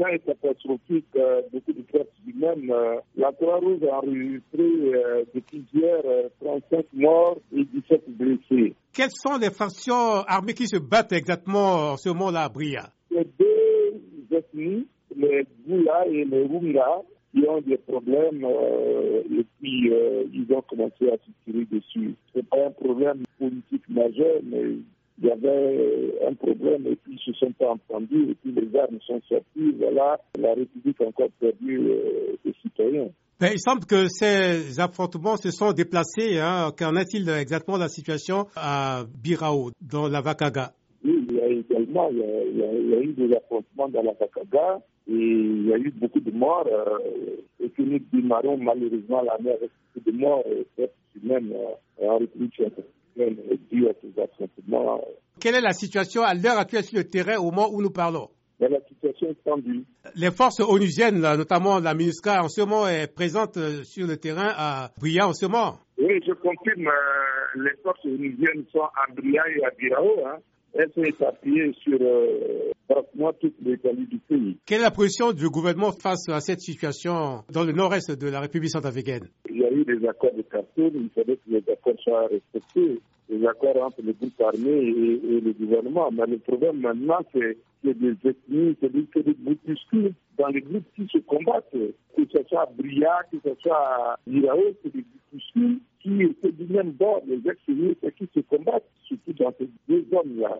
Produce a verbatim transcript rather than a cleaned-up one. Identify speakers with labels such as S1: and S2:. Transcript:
S1: est catastrophique, euh, beaucoup de pertes humaines. Euh, la Croix-Rouge a enregistré euh, depuis hier euh, trente-cinq morts et dix-sept blessés.
S2: Quelles sont les factions armées qui se battent exactement en ce moment-là à Bria?
S1: Les deux ethnies, les Boula et les Runga, qui ont des problèmes euh, et puis euh, ils ont commencé à se tirer dessus. Ce n'est pas un problème politique majeur, mais il y avait un problème et puis ils ne se sont pas entendus et puis les armes sont sorties. Voilà, la République a encore perdu euh, des citoyens.
S2: Ben, il semble que ces affrontements se sont déplacés. Hein. Qu'en est-il exactement de la situation à Birao, dans la Vakaga?
S1: Oui, il y a également il y a, il y a, il y a eu des affrontements dans la Vakaga et il y a eu beaucoup de morts. Euh, et que nous démarrons malheureusement l'année avec beaucoup de morts et pertes humaines euh, en République centrafricaine dû à ces affrontements.
S2: Quelle est la situation à l'heure actuelle sur le terrain au moment où nous parlons?
S1: Mais la situation est tendue.
S2: Les forces onusiennes, notamment la MINUSCA, en ce moment est présente sur le terrain à Bria en ce moment.
S1: Oui, je confirme, euh, les forces onusiennes sont à Bria et à Birao. Hein. Elles sont éparpillées sur euh, pratiquement toute l'étendue du pays.
S2: Quelle est la position du gouvernement face à cette situation dans le nord-est de la République centrafricaine?
S1: Il y a eu des accords de Khartoum, il fallait que les accords soient respectés. Les accords entre les groupes armés et, et le gouvernement. Mais le problème maintenant, c'est que des ethnies, c'est-à-dire que des groupuscules dans les groupes qui se combattent, que ce soit à Bria, que ce soit à Birao, c'est des groupuscules qui étaient du même bord, les ex-unis qui se combattent, surtout dans ces deux zones-là.